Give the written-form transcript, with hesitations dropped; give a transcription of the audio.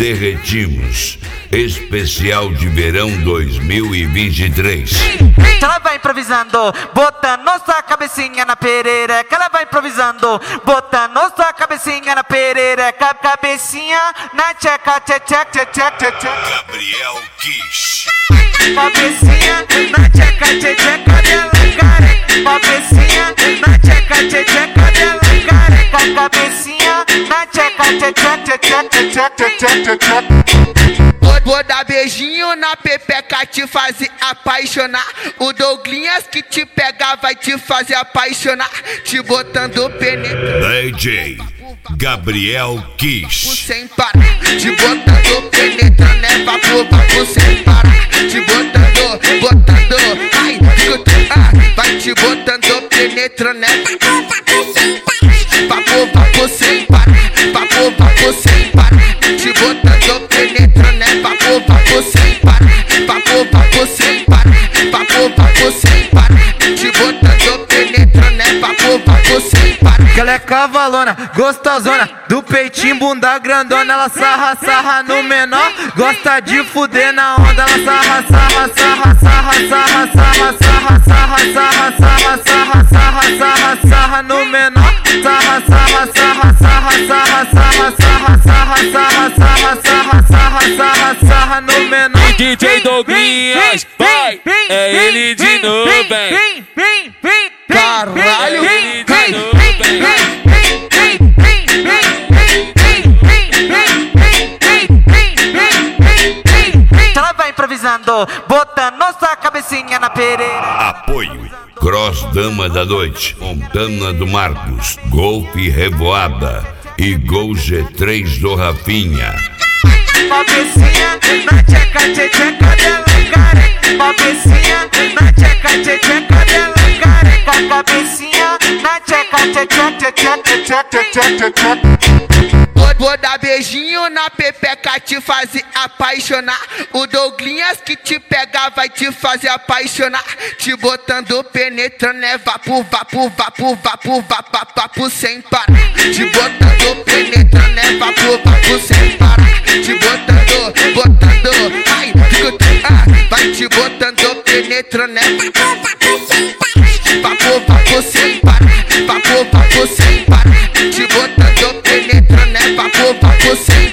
derretimos. Especial de verão 2023. Ela vai improvisando, botando sua cabecinha na perereca. Ela vai improvisando, botando sua cabecinha na perereca. Cabecinha na tcheca, tcheca, tcheca, tcheca. Gabriel Kish. Cabecinha na tcheca, tcheca dela careca. Cabecinha na tcheca, tcheca dela careca. Cabecinha na tcheca, tcheca, tcheca, tcheca, tcheca, tcheca. Vou dar beijinho na pepeca, te fazer apaixonar. O Douglinhas que te pega vai te fazer apaixonar. Te botando penetra DJ Gabriel Kish. sem parar. Te botando penetra, né? Papo sem parar. Te botando, ai, vai te botando penetra, né? Papo sem parar. Papo sem parar. Te botando penetra, né? Papo sem parar. Papo sem parar. Papo sem parar. Te botando penetra, né? Papo sem parar. Que ela é cavalona, gostosona, do peitinho, bunda grandona. Ela sarra no menor, gosta de fuder na onda. Ela sarra no menor. Sarra no menor. DJ Douglinhas, vai, é ele de novo, vem. Caralho, ela vai improvisando, botando sua cabecinha na pereira. Apoio Cross Dama da Noite, Fontana do Marcos, Golpe Revoada e Gol G3 do Rafinha. Cabecinha na tcheca, tcheca dela careca. Cabecinha na tcheca, tcheca dela careca. Cabecinha na tcheca, tcheca, tcheca, tcheca, tcheca. Vou dar beijinho na pepeca, te fazer apaixonar. O Douglinhas que te pega vai te fazer apaixonar. Te botando penetrando, né? Vapo sem parar. Te botando penetrando, né? Vapo sem parar. Te botando, ai, vai te botando penetrando, né? Vapo sem parar. Vapo sem parar. Te botando penetrando, né? Papo sem